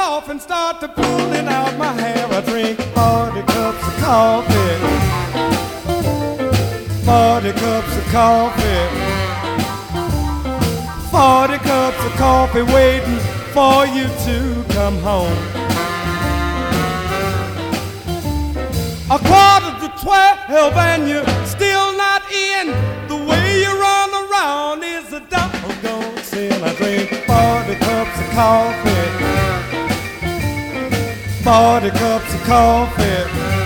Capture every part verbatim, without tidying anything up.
off and start to pulling out my hair. I drink forty cups of coffee, forty cups of coffee, forty cups of coffee waiting for you to come home. A quarter to twelve and you're still not in. The way you run around is a doggone sin. I drink forty cups of coffee, forty cups of coffee,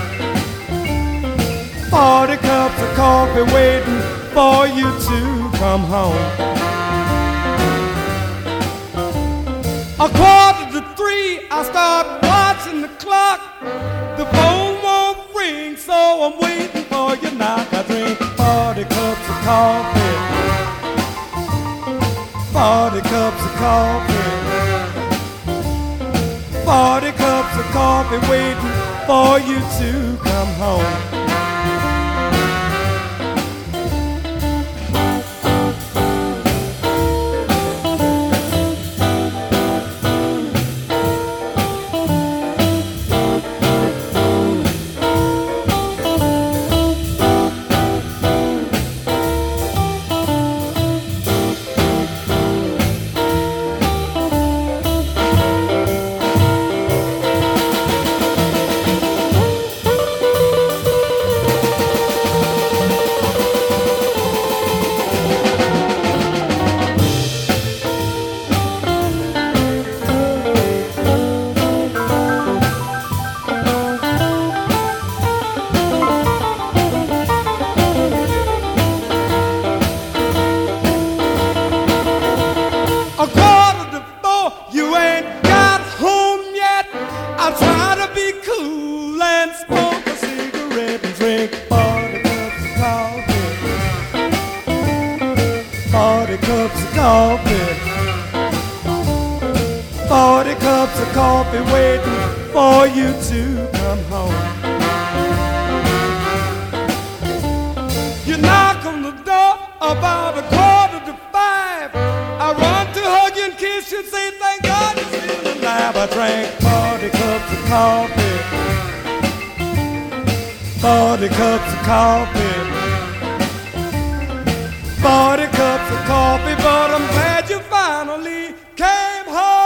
forty cups of coffee waiting for you to come home. A quarter to three, I start watching the clock. The phone won't ring, so I'm waiting for your knock. I drink forty cups of coffee, forty cups of coffee, forty cups of coffee waiting for you to come home. forty cups of coffee, forty cups of coffee waiting for you to come home. You knock on the door about a quarter to five. I run to hug you and kiss you and say thank God you're still alive. I drank forty cups of coffee, forty cups of coffee, forty cups of coffee, but I'm glad you finally came home.